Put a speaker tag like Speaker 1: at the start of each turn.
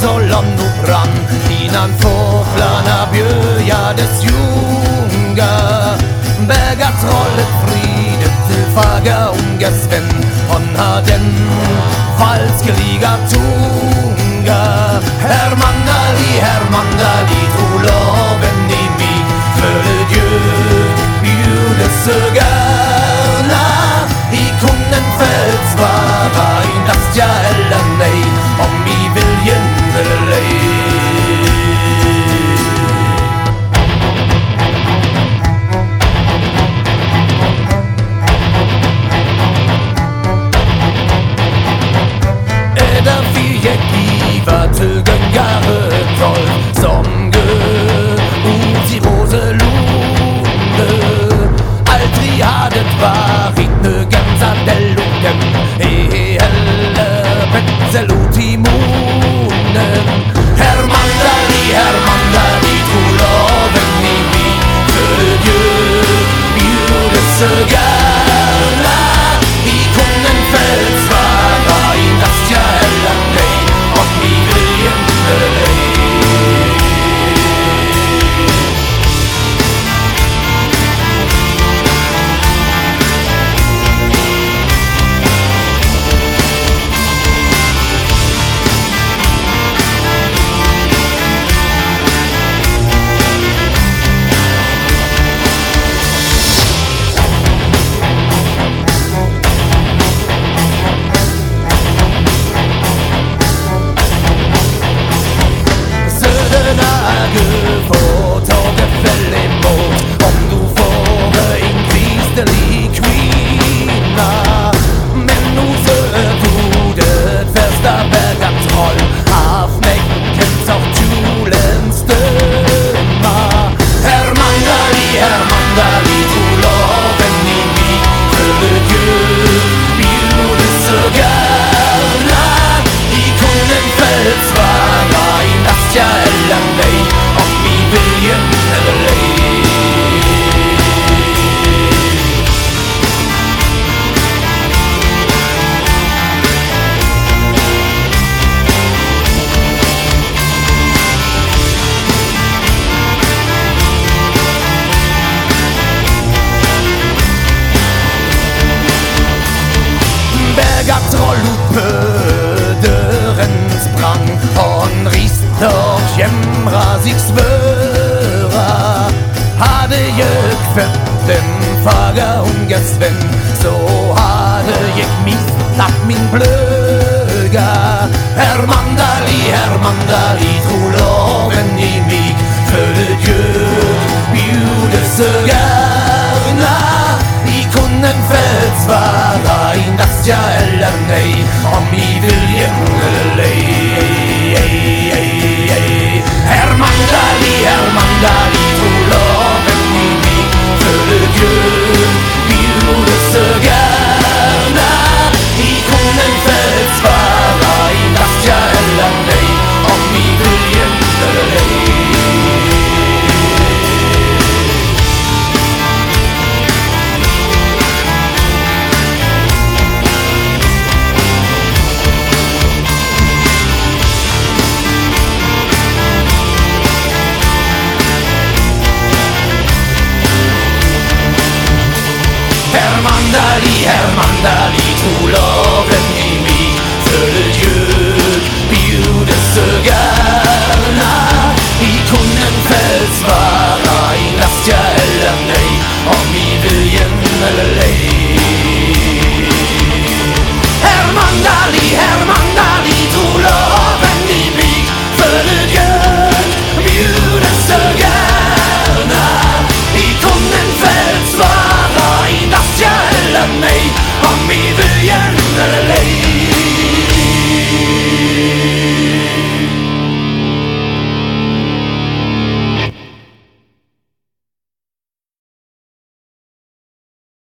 Speaker 1: nu brann innan fåglarna bjöjades junga. Bergatrollet fridet till faga ungas vän, hon har den falskeliga tunga. Herr Mandali, tro loven i mig, för Gud bjudes gärna. I kunden föds vara endast ja eller nej, om I viljen eller ej. Som gø ud I Roselunde. Aldrig har det varit nögens att ellogen I helle petselut I munnen. Herr Mandali, tro loven I mig, för Gud bjudes gärna. I kunden föds vara endast ja eller nej, om I viljen eller ej. Dörren sprang, hon rist och jämra sig svöra. Hade jag fött den faga ungas vän, så hade jag missat min blöga. Herr Mandali, tro loven I mig, för Gud bjudes gärna. I kunden föds vara endast ja eller nej, om I viljen eller ej. Herr Mandali, tro loven I mig, för Gud bjudes gärna. I kunden föds vara endast ja eller nej, om I viljen eller ej. Herr Mandali, tro loven I mig, för Gud bjudes gärna. I kunden föds vara endast ja eller nej, om I viljen eller